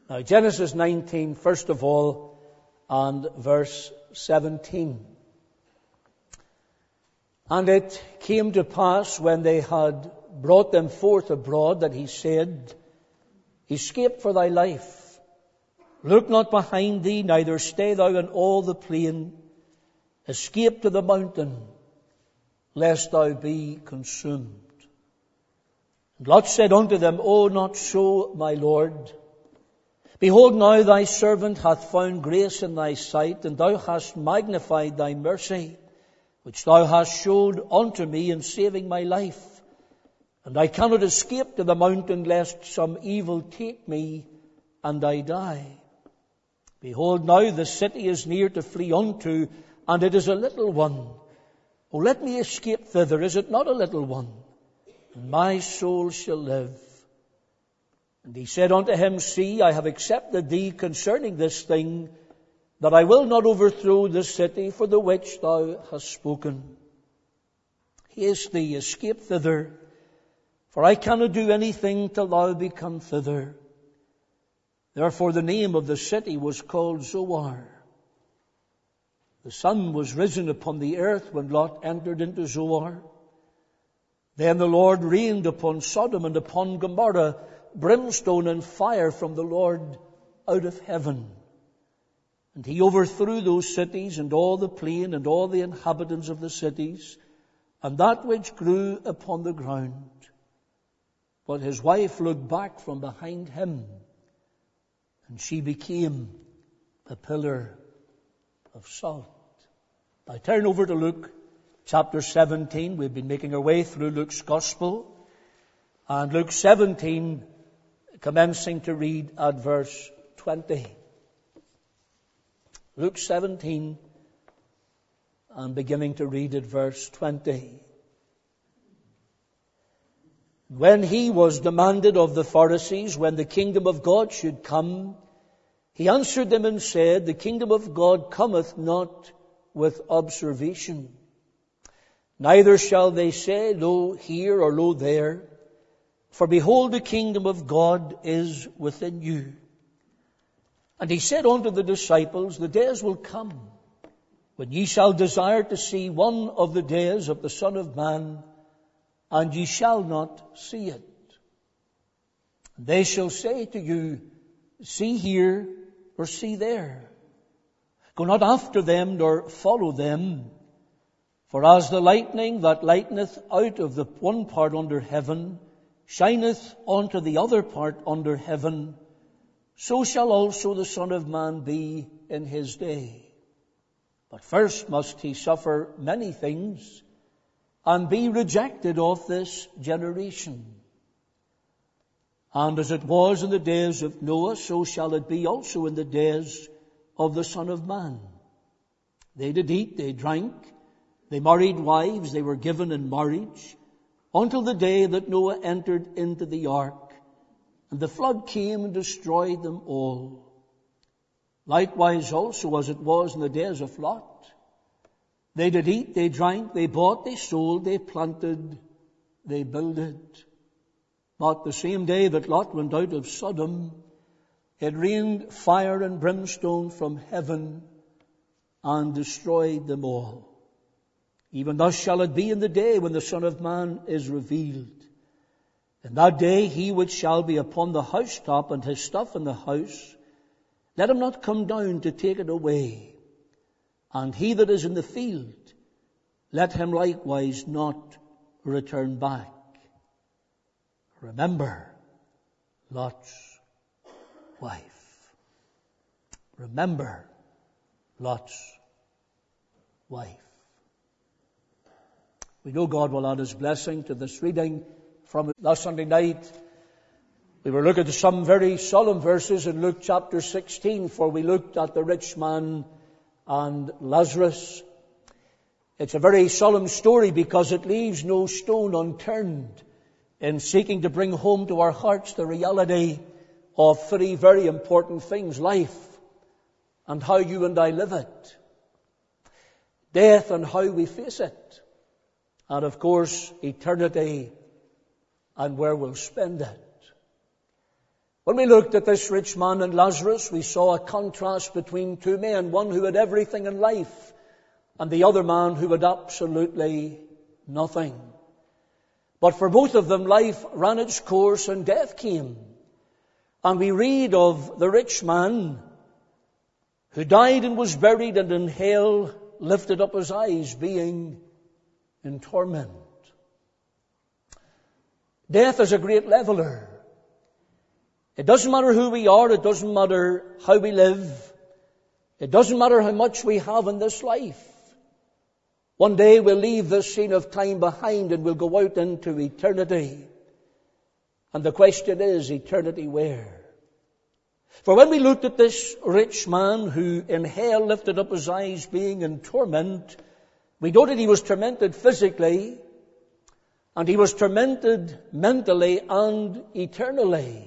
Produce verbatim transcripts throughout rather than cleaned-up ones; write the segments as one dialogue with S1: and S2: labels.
S1: Now, Genesis nineteen, first of all, and verse seventeen. And it came to pass, when they had brought them forth abroad, that he said, Escape for thy life. Look not behind thee, neither stay thou in all the plain. Escape to the mountain, lest thou be consumed. And Lot said unto them, O, not so, my Lord. Behold, now thy servant hath found grace in thy sight, and thou hast magnified thy mercy, which thou hast showed unto me in saving my life. And I cannot escape to the mountain, lest some evil take me, and I die. Behold, now the city is near to flee unto, and it is a little one. O let me escape thither, is it not a little one? And my soul shall live. And he said unto him, See, I have accepted thee concerning this thing, that I will not overthrow the city for the which thou hast spoken. Haste thee, escape thither, for I cannot do anything till thou be come thither. Therefore the name of the city was called Zoar. The sun was risen upon the earth when Lot entered into Zoar. Then the Lord rained upon Sodom and upon Gomorrah brimstone and fire from the Lord out of heaven. And he overthrew those cities and all the plain and all the inhabitants of the cities and that which grew upon the ground. But his wife looked back from behind him, and she became a pillar of salt. I turn over to Luke chapter seventeen. We've been making our way through Luke's Gospel. And Luke seventeen, commencing to read at verse twenty. Luke seventeen, and beginning to read at verse twenty. When he was demanded of the Pharisees when the kingdom of God should come, he answered them and said, The kingdom of God cometh not with observation. Neither shall they say, Lo here or lo there. For behold, the kingdom of God is within you. And he said unto the disciples, The days will come, when ye shall desire to see one of the days of the Son of Man, and ye shall not see it. And they shall say to you, See here, or see there. Go not after them, nor follow them. For as the lightning that lighteneth out of the one part under heaven shineth unto the other part under heaven, so shall also the Son of Man be in his day. But first must he suffer many things, and be rejected of this generation. And as it was in the days of Noah, so shall it be also in the days of the Son of Man. They did eat, they drank, they married wives, they were given in marriage, until the day that Noah entered into the ark, and the flood came and destroyed them all. Likewise also as it was in the days of Lot. They did eat, they drank, they bought, they sold, they planted, they builded. But the same day that Lot went out of Sodom, it rained fire and brimstone from heaven and destroyed them all. Even thus shall it be in the day when the Son of Man is revealed. In that day he which shall be upon the housetop and his stuff in the house, let him not come down to take it away. And he that is in the field, let him likewise not return back. Remember Lot's wife. Remember Lot's wife. We know God will add his blessing to this reading from last Sunday night. We were looking at some very solemn verses in Luke chapter sixteen, for we looked at the rich man and Lazarus. It's a very solemn story because it leaves no stone unturned in seeking to bring home to our hearts the reality of three very important things: life and how you and I live it, death and how we face it, and of course eternity and where we'll spend it. When we looked at this rich man and Lazarus, we saw a contrast between two men, one who had everything in life and the other man who had absolutely nothing. But for both of them, life ran its course and death came. And we read of the rich man who died and was buried, and in hell lifted up his eyes, being in torment. Death is a great leveler. It doesn't matter who we are. It doesn't matter how we live. It doesn't matter how much we have in this life. One day we'll leave this scene of time behind and we'll go out into eternity. And the question is, eternity where? For when we looked at this rich man who in hell lifted up his eyes, being in torment, we noted he was tormented physically, and he was tormented mentally and eternally.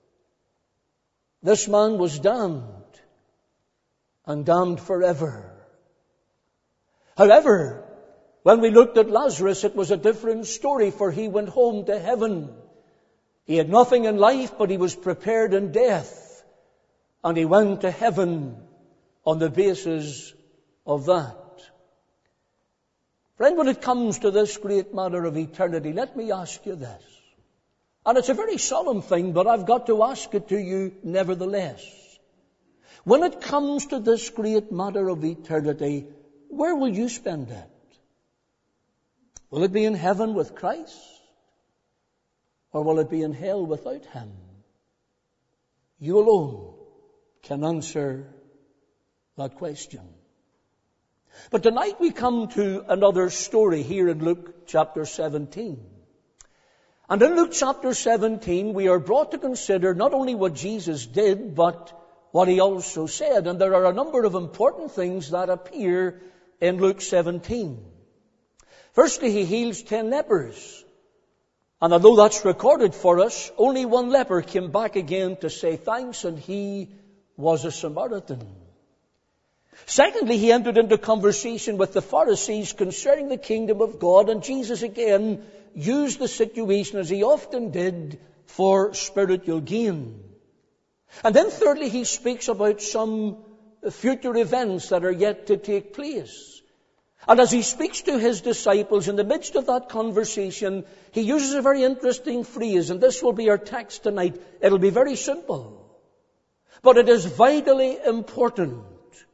S1: This man was damned, and damned forever. However, when we looked at Lazarus, it was a different story, for he went home to heaven. He had nothing in life, but he was prepared in death. And he went to heaven on the basis of that. Friend, when it comes to this great matter of eternity, let me ask you this. And it's a very solemn thing, but I've got to ask it to you nevertheless. When it comes to this great matter of eternity, where will you spend it? Will it be in heaven with Christ? Or will it be in hell without Him? You alone can answer that question. But tonight we come to another story here in Luke chapter seventeen. And in Luke chapter seventeen, we are brought to consider not only what Jesus did, but what He also said. And there are a number of important things that appear in Luke seventeen. Firstly, He heals ten lepers. And although that's recorded for us, only one leper came back again to say thanks, and he was a Samaritan. Secondly, He entered into conversation with the Pharisees concerning the kingdom of God, and Jesus again used the situation, as He often did, for spiritual gain. And then thirdly, He speaks about some future events that are yet to take place. And as He speaks to His disciples in the midst of that conversation, He uses a very interesting phrase, and this will be our text tonight. It'll be very simple, but it is vitally important.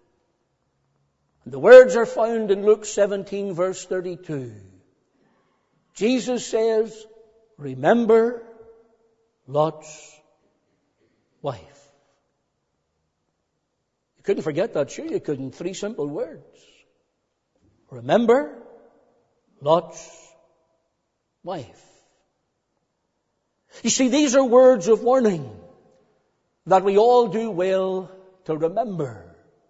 S1: The words are found in Luke seventeen, verse thirty-two. Jesus says, remember Lot's wife. You couldn't forget that, sure you couldn't. Three simple words. Remember Lot's wife. You see, these are words of warning that we all do well to remember.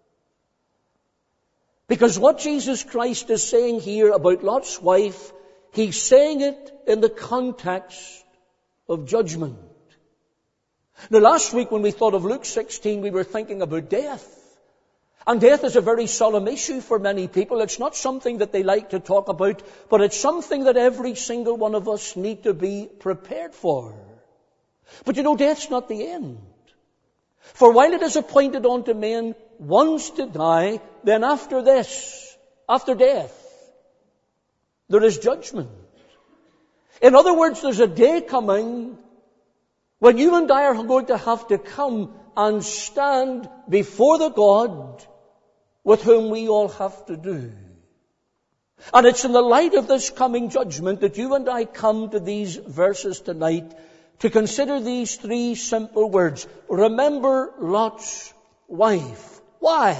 S1: Because what Jesus Christ is saying here about Lot's wife, He's saying it in the context of judgment. Now, last week when we thought of Luke sixteen, we were thinking about death. And death is a very solemn issue for many people. It's not something that they like to talk about, but it's something that every single one of us need to be prepared for. But you know, death's not the end. For while it is appointed unto men once to die, then after this, after death, there is judgment. In other words, there's a day coming when you and I are going to have to come and stand before the God with whom we all have to do. And it's in the light of this coming judgment that you and I come to these verses tonight to consider these three simple words. Remember Lot's wife. Why?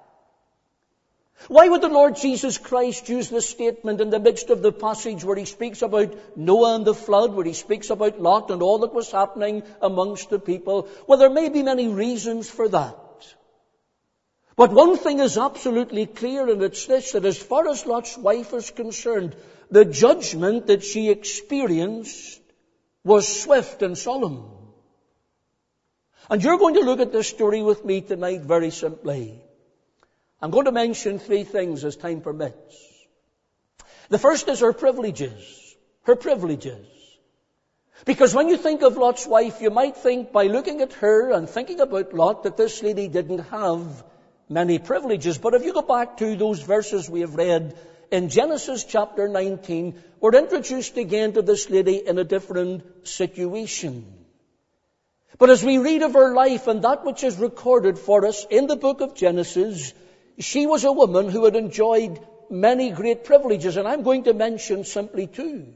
S1: Why would the Lord Jesus Christ use this statement in the midst of the passage where He speaks about Noah and the flood, where He speaks about Lot and all that was happening amongst the people? Well, there may be many reasons for that. But one thing is absolutely clear, and it's this, that as far as Lot's wife is concerned, the judgment that she experienced was swift and solemn. And you're going to look at this story with me tonight very simply. I'm going to mention three things as time permits. The first is her privileges. Her privileges. Because when you think of Lot's wife, you might think by looking at her and thinking about Lot that this lady didn't have many privileges. But if you go back to those verses we have read in Genesis chapter nineteen, we're introduced again to this lady in a different situation. But as we read of her life and that which is recorded for us in the book of Genesis, she was a woman who had enjoyed many great privileges, and I'm going to mention simply two.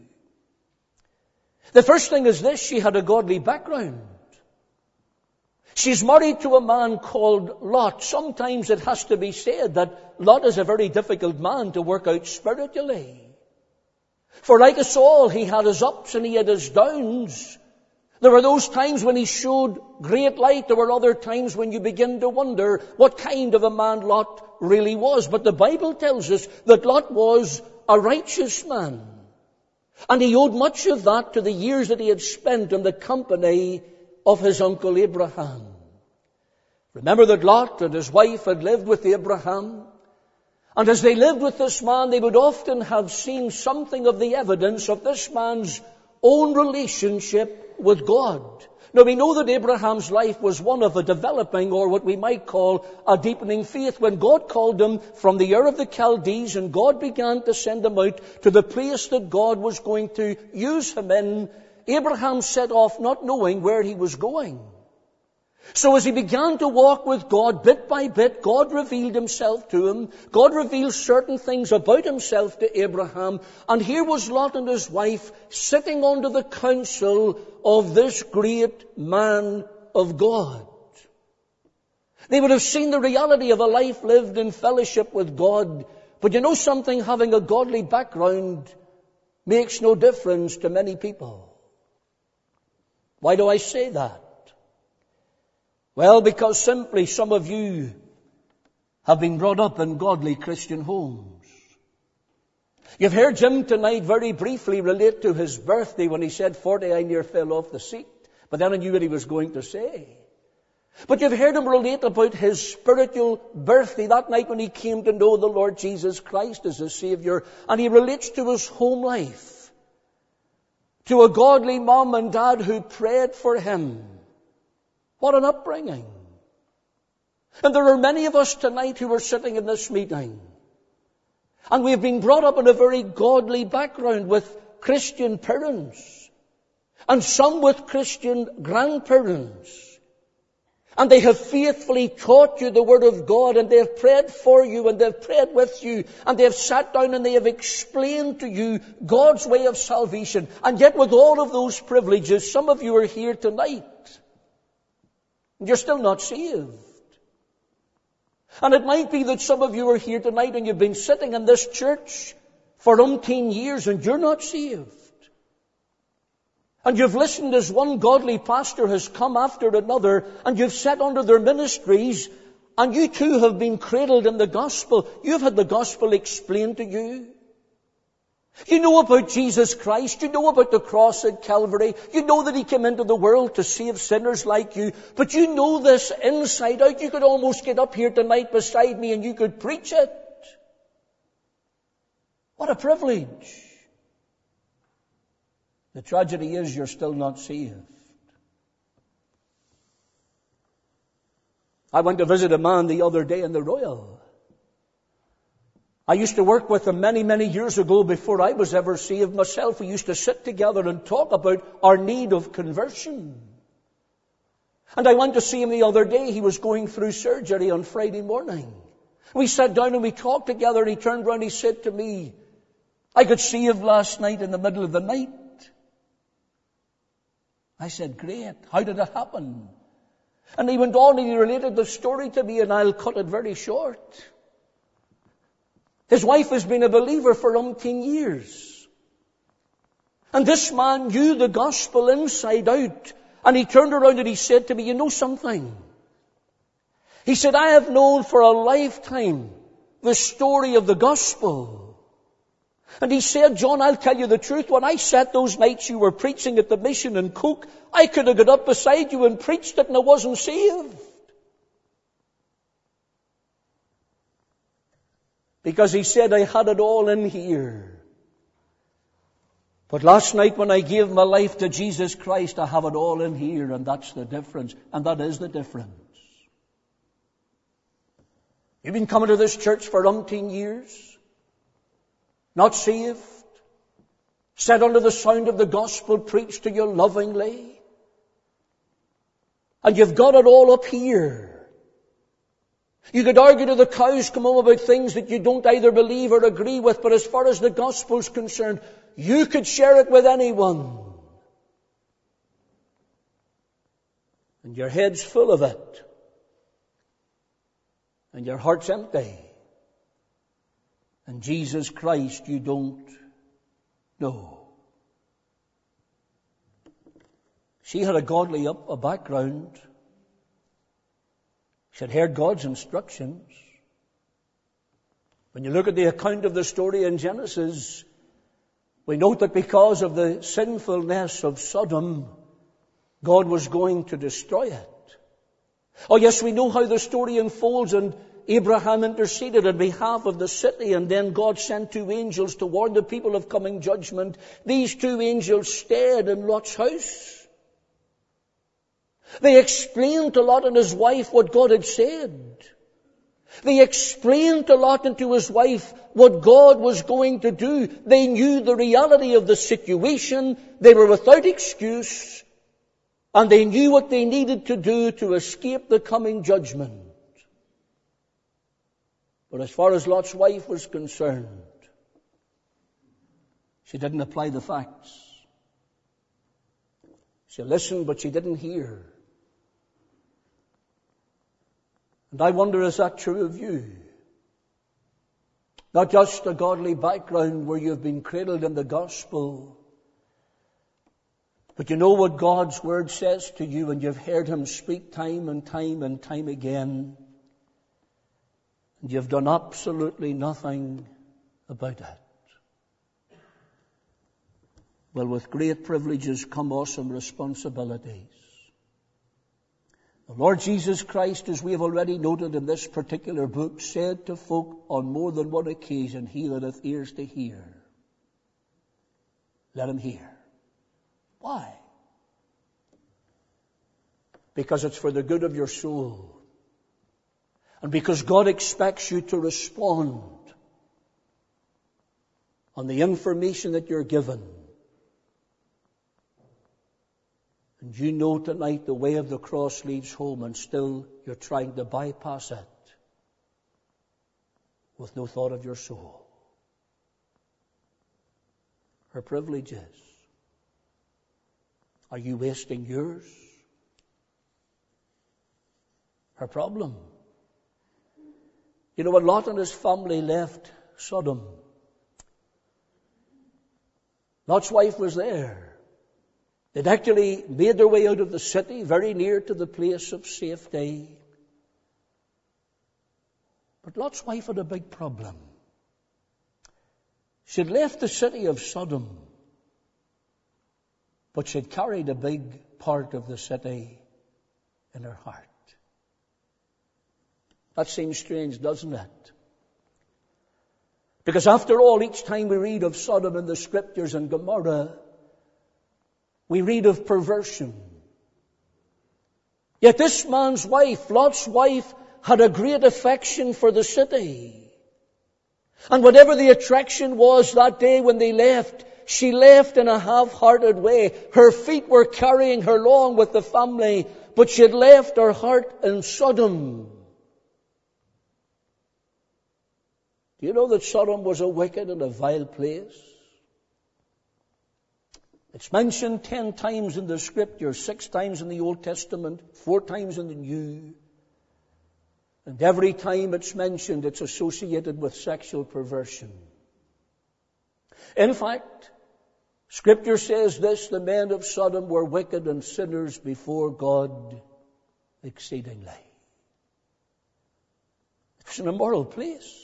S1: The first thing is this: she had a godly background. She's married to a man called Lot. Sometimes it has to be said that Lot is a very difficult man to work out spiritually. For like us all, he had his ups and he had his downs. There were those times when he showed great light. There were other times when you begin to wonder what kind of a man Lot really was. But the Bible tells us that Lot was a righteous man. And he owed much of that to the years that he had spent in the company of his uncle Abraham. Remember that Lot and his wife had lived with Abraham. And as they lived with this man, they would often have seen something of the evidence of this man's own relationship with God. Now we know that Abraham's life was one of a developing, or what we might call a deepening faith. When God called him from the Ur of the Chaldees and God began to send him out to the place that God was going to use him in, Abraham set off not knowing where he was going. So as he began to walk with God, bit by bit, God revealed himself to him. God revealed certain things about himself to Abraham. And here was Lot and his wife sitting under the counsel of this great man of God. They would have seen the reality of a life lived in fellowship with God. But you know something? Having a godly background makes no difference to many people. Why do I say that? Well, because simply some of you have been brought up in godly Christian homes. You've heard Jim tonight very briefly relate to his birthday when he said forty, I near fell off the seat. But then I knew what he was going to say. But you've heard him relate about his spiritual birthday, that night when he came to know the Lord Jesus Christ as his Savior. And he relates to his home life, to a godly mom and dad who prayed for him. What an upbringing. And there are many of us tonight who are sitting in this meeting. And we have been brought up in a very godly background with Christian parents. And some with Christian grandparents. And they have faithfully taught you the Word of God, and they have prayed for you, and they have prayed with you, and they have sat down and they have explained to you God's way of salvation. And yet with all of those privileges, some of you are here tonight. You're still not saved. And it might be that some of you are here tonight and you've been sitting in this church for umpteen years and you're not saved. And you've listened as one godly pastor has come after another, and you've sat under their ministries, and you too have been cradled in the gospel. You've had the gospel explained to you. You know about Jesus Christ. You know about the cross at Calvary. You know that He came into the world to save sinners like you. But you know this inside out. You could almost get up here tonight beside me and you could preach it. What a privilege. The tragedy is you're still not saved. I went to visit a man the other day in the Royal. I used to work with him many, many years ago before I was ever saved myself. We used to sit together and talk about our need of conversion. And I went to see him the other day. He was going through surgery on Friday morning. We sat down and we talked together, and he turned around and he said to me, I got saved last night in the middle of the night. I said, great. How did it happen? And he went on and he related the story to me, and I'll cut it very short. His wife has been a believer for umpteen years. And this man knew the gospel inside out. And he turned around and he said to me, you know something? He said, I have known for a lifetime the story of the gospel. And he said, John, I'll tell you the truth. When I sat those nights you were preaching at the mission in Cook, I could have got up beside you and preached it and I wasn't saved. Because he said, I had it all in here. But last night when I gave my life to Jesus Christ, I have it all in here, and that's the difference. And that is the difference. You've been coming to this church for umpteen years, not saved, set under the sound of the gospel preached to you lovingly, and you've got it all up here. You could argue to the cows come home about things that you don't either believe or agree with, but as far as the gospel's concerned, you could share it with anyone. And your head's full of it. And your heart's empty. And Jesus Christ you don't know. She had a godly up, a background. She had heard God's instructions. When you look at the account of the story in Genesis, we note that because of the sinfulness of Sodom, God was going to destroy it. Oh yes, we know how the story unfolds, and Abraham interceded on behalf of the city, and then God sent two angels to warn the people of coming judgment. These two angels stayed in Lot's house. They explained to Lot and his wife what God had said. They explained to Lot and to his wife what God was going to do. They knew the reality of the situation. They were without excuse. And they knew what they needed to do to escape the coming judgment. But as far as Lot's wife was concerned, she didn't apply the facts. She listened, but she didn't hear. And I wonder, is that true of you? Not just a godly background where you've been cradled in the gospel, but you know what God's word says to you, and you've heard Him speak time and time and time again, and you've done absolutely nothing about it. Well, with great privileges come awesome responsibilities. The Lord Jesus Christ, as we have already noted in this particular book, said to folk on more than one occasion, "He that hath ears to hear, let him hear." Why? Because it's for the good of your soul. And because God expects you to respond on the information that you're given. And you know tonight the way of the cross leads home, and still you're trying to bypass it with no thought of your soul. Her privileges. Are you wasting yours? Her problem. You know, when Lot and his family left Sodom, Lot's wife was there. They'd actually made their way out of the city, very near to the place of safety. But Lot's wife had a big problem. She'd left the city of Sodom, but she'd carried a big part of the city in her heart. That seems strange, doesn't it? Because after all, each time we read of Sodom in the Scriptures and Gomorrah, we read of perversion. Yet this man's wife, Lot's wife, had a great affection for the city. And whatever the attraction was that day when they left, she left in a half-hearted way. Her feet were carrying her along with the family, but she had left her heart in Sodom. Do you know that Sodom was a wicked and a vile place? It's mentioned ten times in the Scripture, six times in the Old Testament, four times in the New. And every time it's mentioned, it's associated with sexual perversion. In fact, Scripture says this, the men of Sodom were wicked and sinners before God exceedingly. It's an immoral place.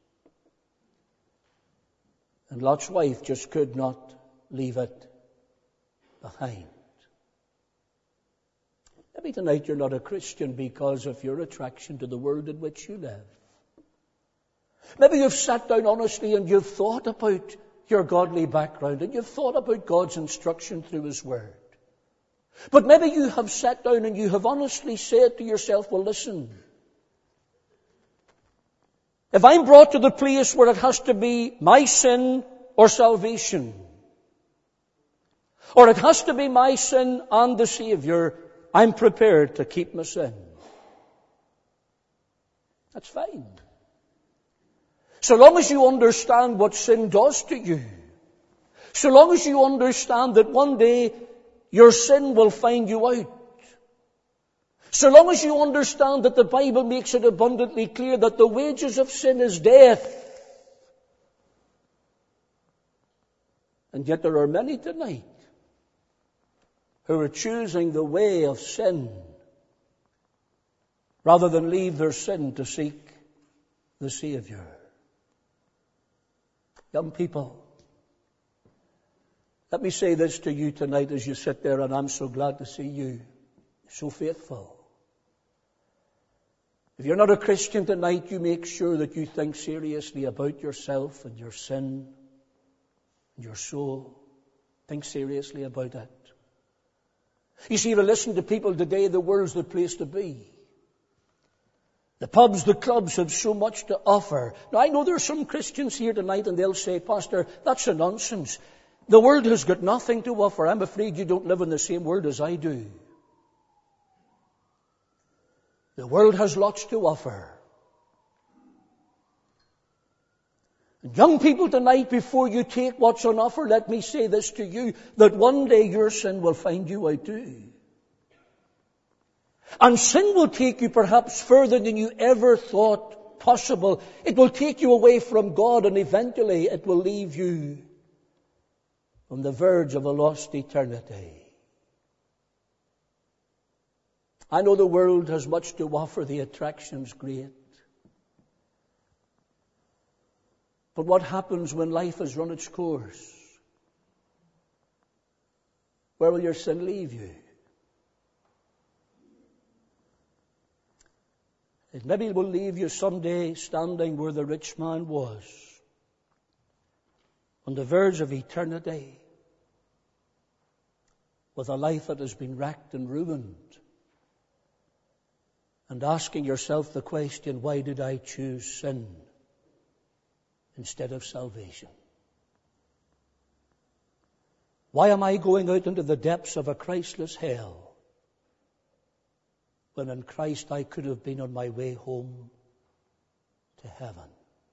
S1: And Lot's wife just could not leave it behind. Maybe tonight you're not a Christian because of your attraction to the world in which you live. Maybe you've sat down honestly and you've thought about your godly background and you've thought about God's instruction through His Word. But maybe you have sat down and you have honestly said to yourself, well, listen, if I'm brought to the place where it has to be my sin or salvation, or it has to be my sin and the Savior, I'm prepared to keep my sin. That's fine. So long as you understand what sin does to you, so long as you understand that one day your sin will find you out, so long as you understand that the Bible makes it abundantly clear that the wages of sin is death. And yet there are many tonight who are choosing the way of sin rather than leave their sin to seek the Savior. Young people, let me say this to you tonight as you sit there, and I'm so glad to see you, so faithful. If you're not a Christian tonight, you make sure that you think seriously about yourself and your sin and your soul. Think seriously about it. You see, to listen to people today, the world's the place to be. The pubs, the clubs have so much to offer. Now, I know there are some Christians here tonight and they'll say, Pastor, that's a nonsense. The world has got nothing to offer. I'm afraid you don't live in the same world as I do. The world has lots to offer. And young people tonight, before you take what's on offer, let me say this to you, that one day your sin will find you out too. And sin will take you perhaps further than you ever thought possible. It will take you away from God, and eventually it will leave you on the verge of a lost eternity. I know the world has much to offer. The attraction's great. But what happens when life has run its course? Where will your sin leave you? It maybe will leave you someday standing where the rich man was, on the verge of eternity, with a life that has been wrecked and ruined, and asking yourself the question, why did I choose sin instead of salvation? Why am I going out into the depths of a Christless hell when in Christ I could have been on my way home to heaven?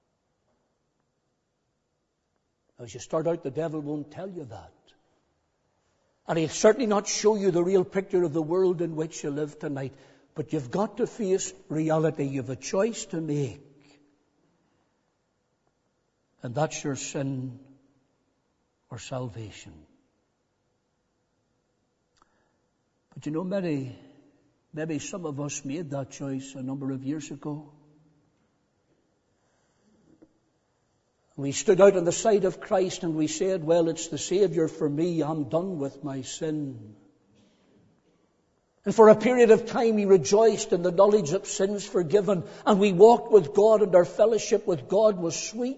S1: As you start out, the devil won't tell you that. And he'll certainly not show you the real picture of the world in which you live tonight. But you've got to face reality. You have a choice to make. And that's your sin or salvation. But you know, maybe, maybe some of us made that choice a number of years ago. We stood out on the side of Christ and we said, well, it's the Savior for me. I'm done with my sin. And for a period of time we rejoiced in the knowledge of sins forgiven, and we walked with God, and our fellowship with God was sweet.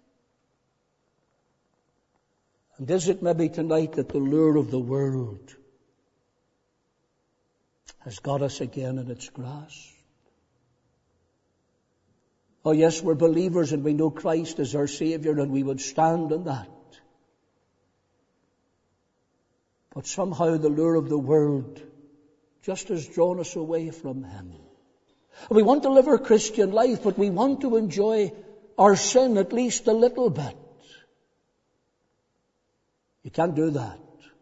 S1: And is it maybe tonight that the lure of the world has got us again in its grasp? Oh yes, we're believers and we know Christ as our Savior, and we would stand in that. But somehow the lure of the world just has drawn us away from Him. We want to live our Christian life, but we want to enjoy our sin at least a little bit. You can't do that.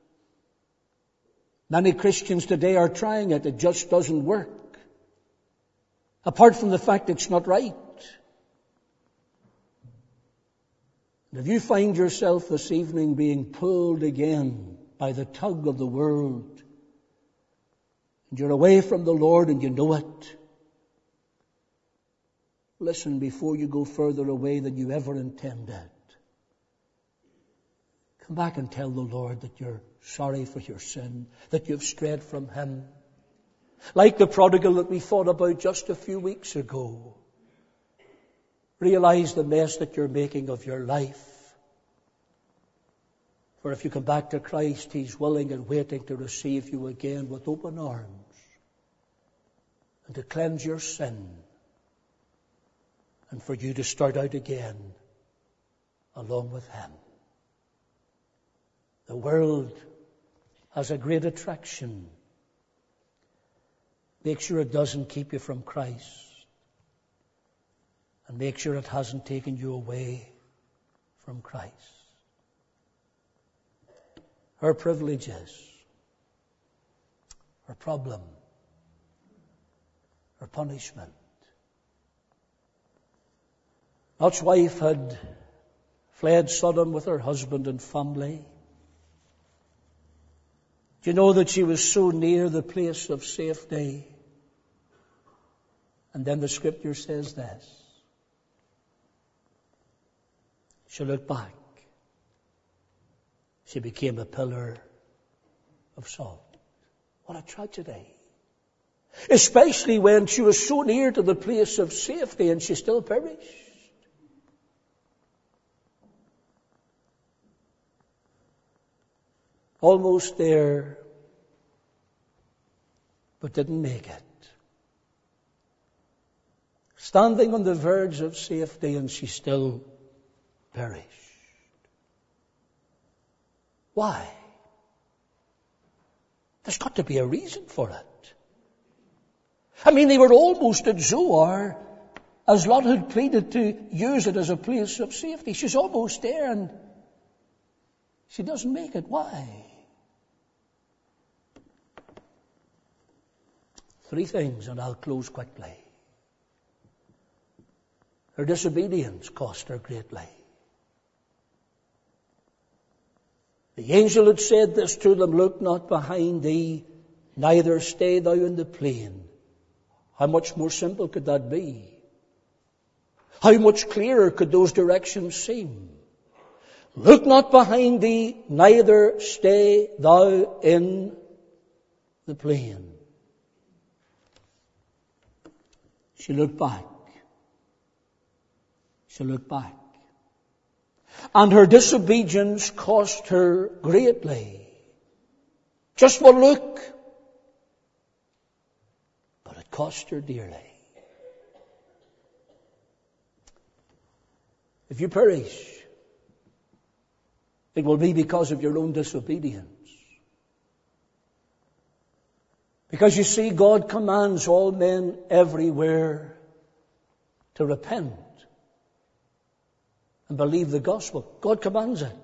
S1: Many Christians today are trying it. It just doesn't work. Apart from the fact it's not right. And if you find yourself this evening being pulled again by the tug of the world, and you're away from the Lord and you know it, listen, before you go further away than you ever intended, come back and tell the Lord that you're sorry for your sin, that you've strayed from Him. Like the prodigal that we thought about just a few weeks ago. Realize the mess that you're making of your life. For if you come back to Christ, He's willing and waiting to receive you again with open arms and to cleanse your sin and for you to start out again along with Him. The world has a great attraction. Make sure it doesn't keep you from Christ. And make sure it hasn't taken you away from Christ. Her privileges, her problem, her punishment. Lot's wife had fled Sodom with her husband and family. Do you know that she was so near the place of safety? And then the Scripture says this. She looked back. She became a pillar of salt. What a tragedy. Especially when she was so near to the place of safety and she still perished. Almost there, but didn't make it. Standing on the verge of safety, and she still perished. Why? There's got to be a reason for it. I mean, they were almost at Zoar, as Lot had pleaded to use it as a place of safety. She's almost there, and she doesn't make it. Why? Three things, and I'll close quickly. Her disobedience cost her greatly. The angel had said this to them, look not behind thee, neither stay thou in the plain. How much more simple could that be? How much clearer could those directions seem? Look not behind thee, neither stay thou in the plain. She looked back. She looked back. And her disobedience cost her greatly. Just one look. But it cost her dearly. If you perish, it will be because of your own disobedience. Because you see, God commands all men everywhere to repent and believe the gospel. God commands it.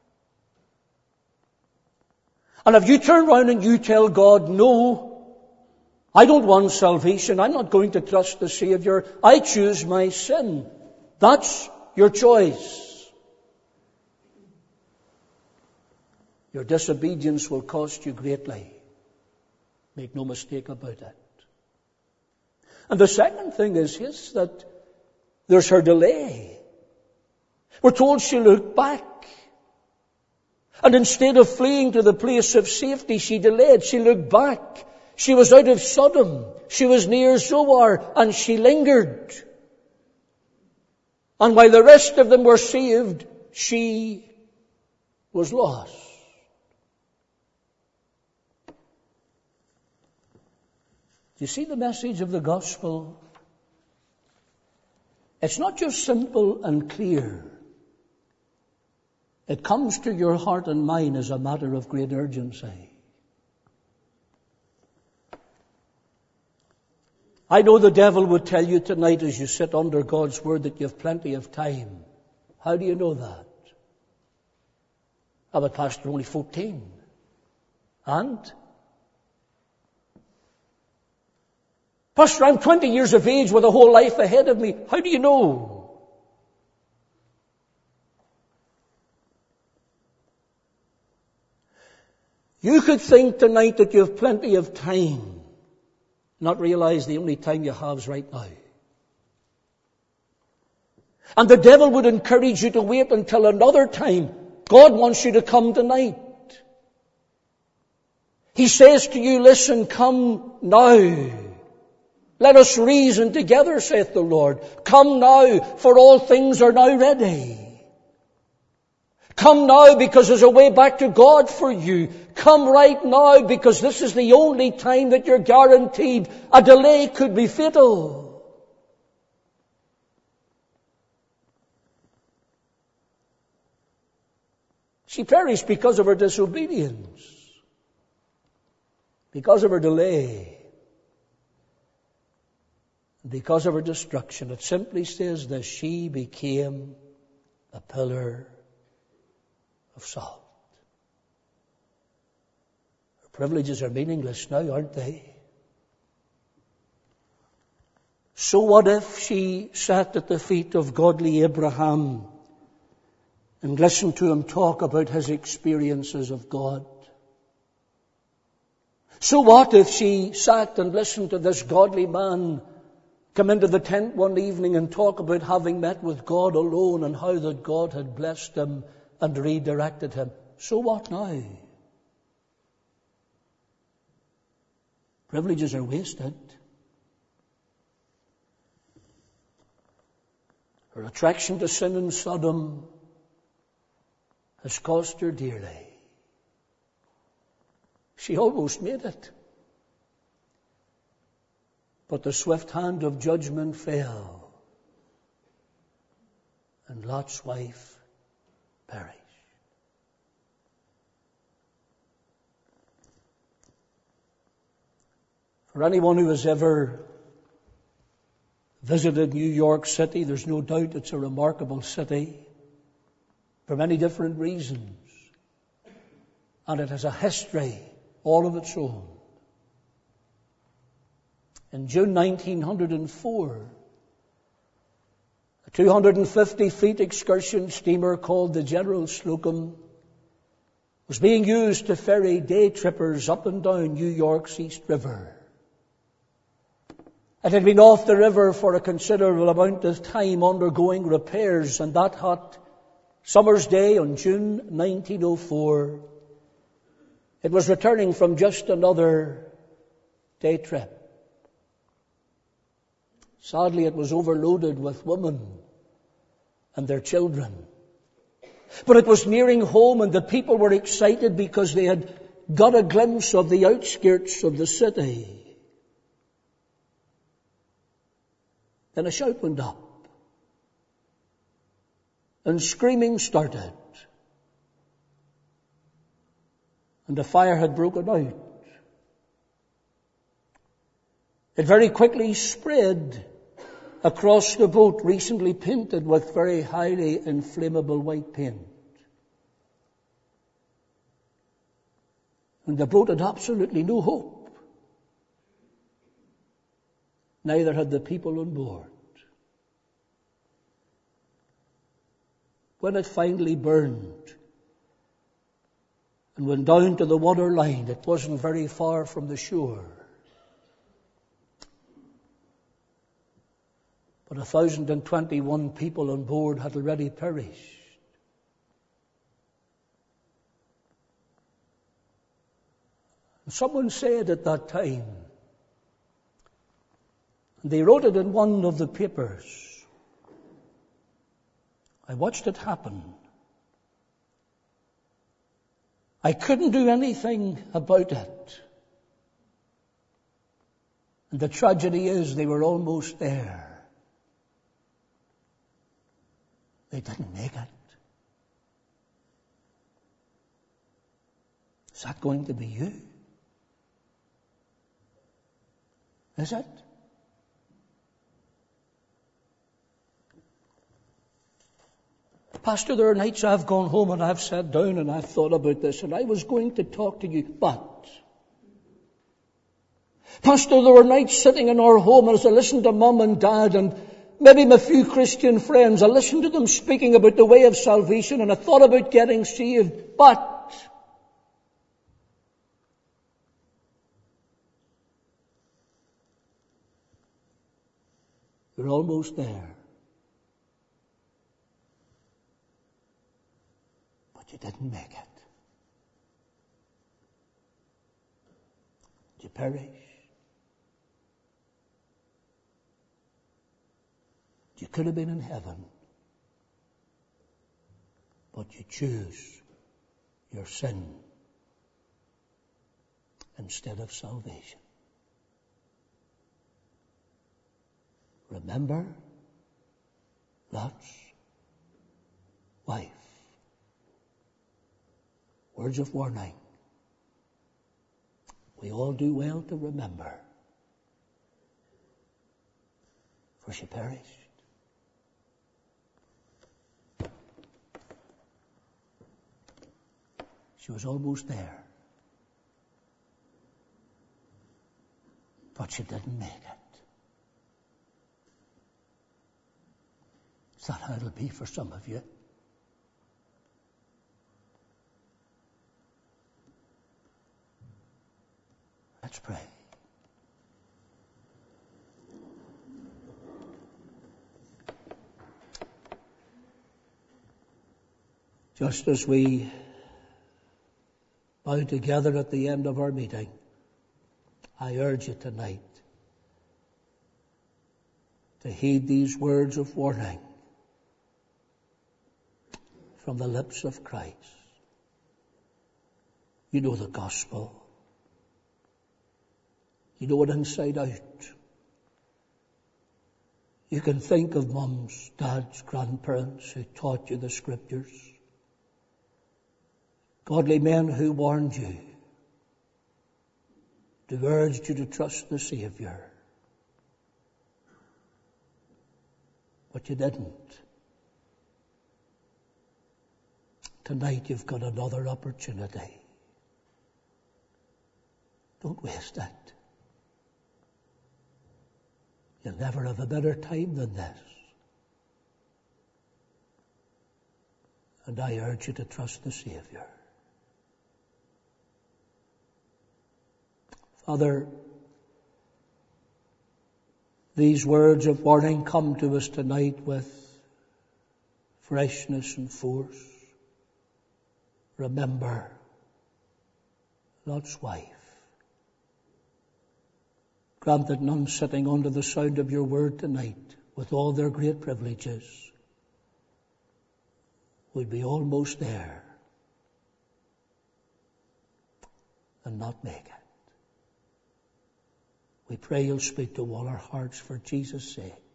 S1: And if you turn around and you tell God, no, I don't want salvation, I'm not going to trust the Savior, I choose my sin, that's your choice. Your disobedience will cost you greatly. Make no mistake about it. And the second thing is, is that there's her delay. We're told she looked back. And instead of fleeing to the place of safety, she delayed. She looked back. She was out of Sodom. She was near Zoar, and she lingered. And while the rest of them were saved, she was lost. Do you see the message of the gospel? It's not just simple and clear. It comes to your heart and mind as a matter of great urgency. I know the devil would tell you tonight as you sit under God's word that you have plenty of time. How do you know that? I'm a pastor only fourteen. And? Pastor, I'm twenty years of age with a whole life ahead of me. How do you know? You could think tonight that you have plenty of time, not realize the only time you have is right now. And the devil would encourage you to wait until another time. God wants you to come tonight. He says to you, listen, come now. Let us reason together, saith the Lord. Come now, for all things are now ready. Come now because there's a way back to God for you. Come right now because this is the only time that you're guaranteed. A delay could be fatal. She perished because of her disobedience, because of her delay, because of her destruction. It simply says that she became a pillar of salt. Her privileges are meaningless now, aren't they? So what if she sat at the feet of godly Abraham and listened to him talk about his experiences of God? So what if she sat and listened to this godly man come into the tent one evening and talk about having met with God alone and how that God had blessed him and redirected him? So what now? Privileges are wasted. Her attraction to sin in Sodom has cost her dearly. She almost made it. But the swift hand of judgment fell, and Lot's wife perished. For anyone who has ever visited New York City, there's no doubt it's a remarkable city for many different reasons. And it has a history all of its own. In June nineteen oh four, a two hundred fifty feet excursion steamer called the General Slocum was being used to ferry day trippers up and down New York's East River. It had been off the river for a considerable amount of time undergoing repairs, and that hot summer's day on June nineteen oh four, it was returning from just another day trip. Sadly, it was overloaded with women and their children. But it was nearing home, and the people were excited because they had got a glimpse of the outskirts of the city. Then a shout went up, and screaming started, and a fire had broken out. It very quickly spread across the boat, recently painted with very highly inflammable white paint. And the boat had absolutely no hope. Neither had the people on board. When it finally burned and went down to the water line, it wasn't very far from the shore. But one thousand twenty-one people on board had already perished. And someone said at that time, and they wrote it in one of the papers, I watched it happen. I couldn't do anything about it. And the tragedy is they were almost there. They didn't make it. Is that going to be you? Is it? Pastor, there are nights I've gone home and I've sat down and I've thought about this and I was going to talk to you, but... Pastor, there were nights sitting in our home as I listened to Mum and Dad and maybe my few Christian friends, I listened to them speaking about the way of salvation and I thought about getting saved, but... You're almost there. But you didn't make it. Did you perish? You could have been in heaven, but you choose your sin instead of salvation. Remember Lot's wife. Words of warning. We all do well to remember, for she perished. She was almost there, but she didn't make it. Is that how it'll be for some of you? Let's pray. Just as we bow together at the end of our meeting, I urge you tonight to heed these words of warning from the lips of Christ. You know the gospel. You know it inside out. You can think of mums, dads, grandparents who taught you the scriptures. Godly men who warned you, to urge you to trust the Savior. But you didn't. Tonight you've got another opportunity. Don't waste it. You'll never have a better time than this. And I urge you to trust the Savior. Father, these words of warning come to us tonight with freshness and force. Remember Lot's wife. Grant that none sitting under the sound of your word tonight, with all their great privileges, would be almost there and not make it. We pray you'll speak to all our hearts for Jesus' sake.